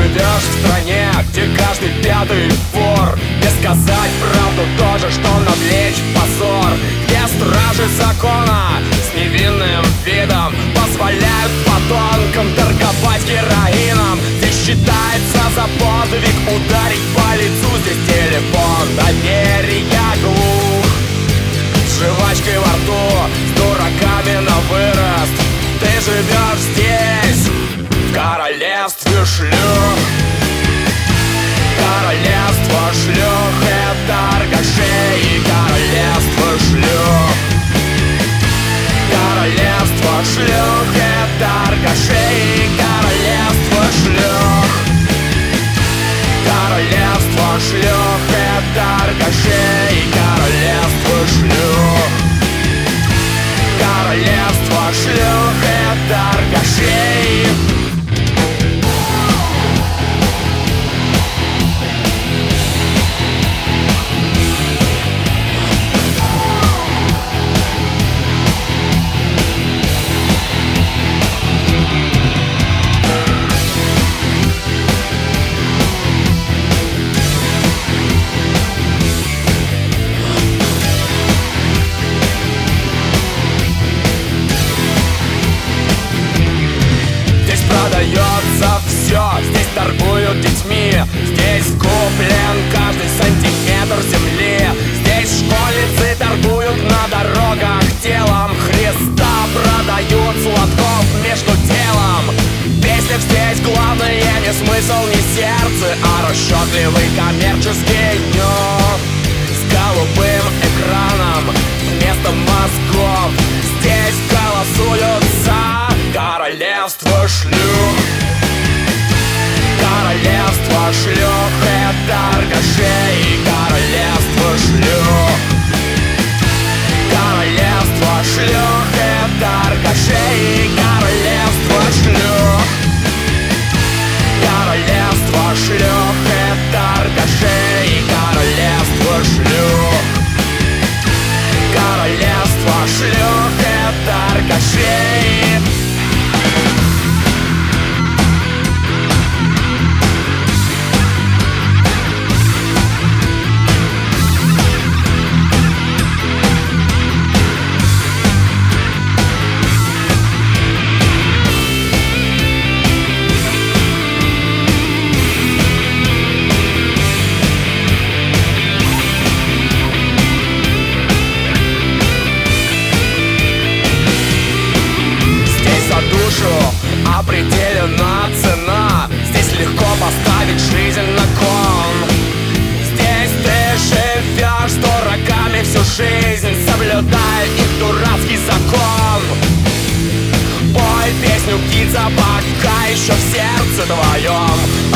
живешь в стране, где каждый пятый вор, где сказать правду тоже, что навлечь позор, где стражи закона с невинным видом позволяют подонкам торговать героином, где считается за подвиг ударить по лицу. Здесь телефон доверия глух, с жвачкой во рту, с дураками на вырост. Ты живешь здесь, в королевстве шлюх. Королевство шлюх — это торгашей и королевство шлюх. Королевство шлюх — это торгашей и королевство шлюх. Королевство шлюх — это торгашей и королевство шлюх. Королевство шлюх — это торгашей. Продается все, здесь торгуют детьми, здесь куплен каждый сантиметр земли. Здесь школьницы торгуют на дорогах телом Христа, продают сладков между делом. В песнях здесь главное не смысл, не сердце, а расчетливый коммерческий нюх. С голубым экраном вместо мозгов здесь голосуются королевство шлюх. Королевство шлюх — это торгашей и королевство шлюх. Королевство шлюх — это торгашей и королевство шлюх. Королевство шлюх — это торгашей и королевство шлюх. Королевство шлюх — это торгашей. Определена цена, здесь легко поставить жизнь на кон. Здесь ты живешь с дураками всю жизнь, соблюдая их дурацкий закон. Пой песню, птица, пока еще в сердце твоем